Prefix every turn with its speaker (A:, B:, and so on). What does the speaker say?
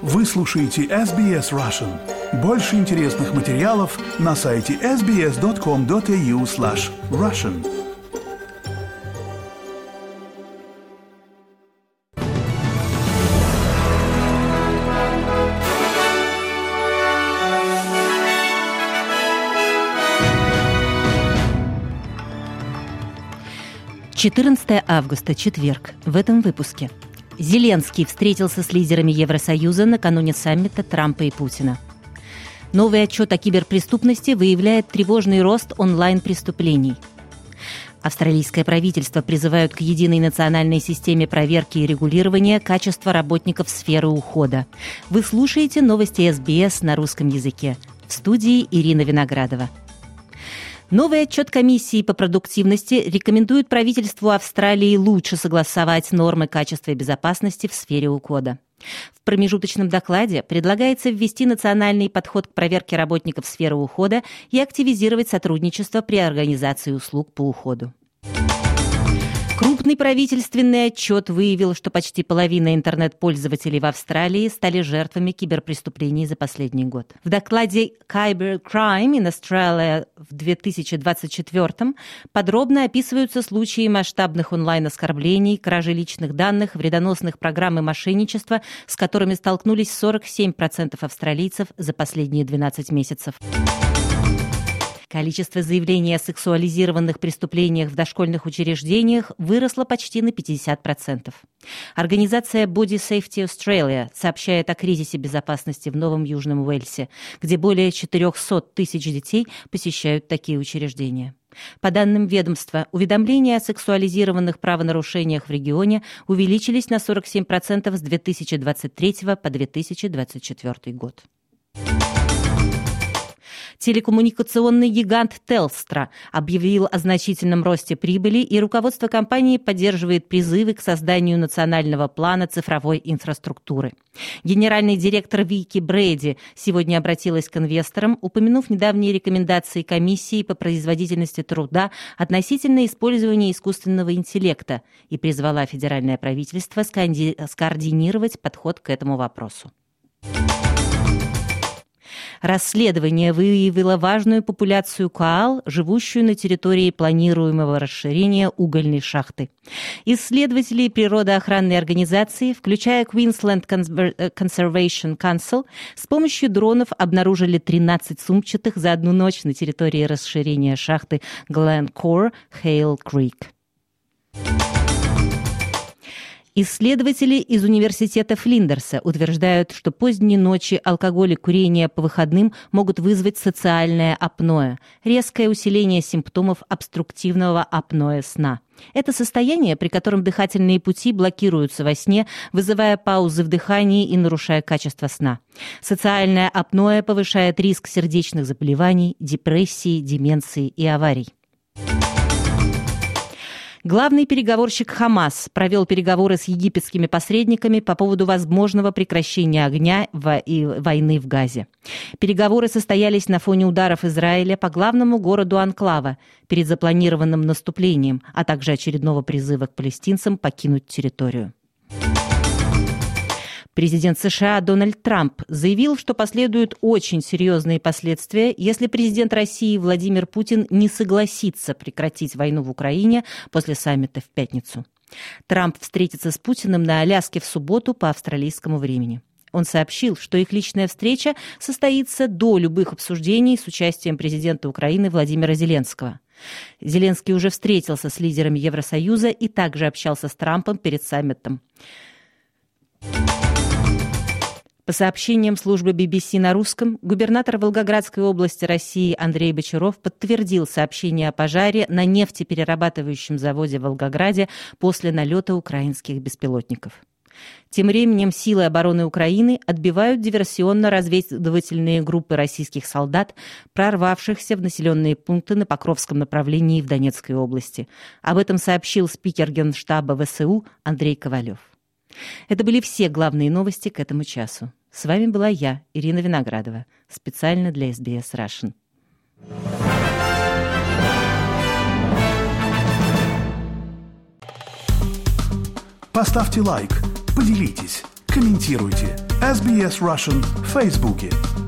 A: Вы слушаете SBS Russian. Больше интересных материалов на сайте sbs.com.au/russian.
B: «14 августа, четверг. В этом выпуске. Зеленский встретился с лидерами Евросоюза накануне саммита Трампа и Путина. Новый отчет о киберпреступности выявляет тревожный рост онлайн-преступлений. Австралийское правительство призывают к единой национальной системе проверки и регулирования качества работников сферы ухода. Вы слушаете новости СБС на русском языке. В студии Ирина Виноградова. Новый отчет комиссии по продуктивности рекомендует правительству Австралии лучше согласовать нормы качества и безопасности в сфере ухода. В промежуточном докладе предлагается ввести национальный подход к проверке работников сферы ухода и активизировать сотрудничество при организации услуг по уходу. Крупный правительственный отчет выявил, что почти половина интернет-пользователей в Австралии стали жертвами киберпреступлений за последний год. В докладе «Cybercrime in Australia» в 2024 подробно описываются случаи масштабных онлайн-оскорблений, кражи личных данных, вредоносных программ и мошенничества, с которыми столкнулись 47% австралийцев за последние 12 месяцев. Количество заявлений о сексуализированных преступлениях в дошкольных учреждениях выросло почти на 50%. Организация Body Safety Australia сообщает о кризисе безопасности в Новом Южном Уэльсе, где более 400 тысяч детей посещают такие учреждения. По данным ведомства, уведомления о сексуализированных правонарушениях в регионе увеличились на 47% с 2023 по 2024 год. Телекоммуникационный гигант Telstra объявил о значительном росте прибыли, и руководство компании поддерживает призывы к созданию национального плана цифровой инфраструктуры. Генеральный директор Вики Брэди сегодня обратилась к инвесторам, упомянув недавние рекомендации комиссии по производительности труда относительно использования искусственного интеллекта и призвала федеральное правительство скоординировать подход к этому вопросу. Расследование выявило важную популяцию коал, живущую на территории планируемого расширения угольной шахты. Исследователи природоохранной организации, включая Queensland Conservation Council, с помощью дронов обнаружили 13 сумчатых за одну ночь на территории расширения шахты Glencore Hale Creek. Исследователи из университета Флиндерса утверждают, что поздние ночи, алкоголь и курение по выходным могут вызвать социальное апноэ, резкое усиление симптомов обструктивного апноэ сна. Это состояние, при котором дыхательные пути блокируются во сне, вызывая паузы в дыхании и нарушая качество сна. Социальное апноэ повышает риск сердечных заболеваний, депрессии, деменции и аварий. Главный переговорщик Хамас провел переговоры с египетскими посредниками по поводу возможного прекращения огня и войны в Газе. Переговоры состоялись на фоне ударов Израиля по главному городу анклава перед запланированным наступлением, а также очередного призыва к палестинцам покинуть территорию. Президент США Дональд Трамп заявил, что последуют очень серьезные последствия, если президент России Владимир Путин не согласится прекратить войну в Украине после саммита в пятницу. Трамп встретится с Путиным на Аляске в субботу по австралийскому времени. Он сообщил, что их личная встреча состоится до любых обсуждений с участием президента Украины Владимира Зеленского. Зеленский уже встретился с лидерами Евросоюза и также общался с Трампом перед саммитом. По сообщениям службы BBC на русском, губернатор Волгоградской области России Андрей Бочаров подтвердил сообщение о пожаре на нефтеперерабатывающем заводе в Волгограде после налета украинских беспилотников. Тем временем силы обороны Украины отбивают диверсионно-разведывательные группы российских солдат, прорвавшихся в населенные пункты на Покровском направлении в Донецкой области. Об этом сообщил спикер Генштаба ВСУ Андрей Ковалев. Это были все главные новости к этому часу. С вами была я, Ирина Виноградова, специально для SBS Russian.
A: Поставьте лайк, поделитесь, Комментируйте. SBS Russian в Фейсбуке.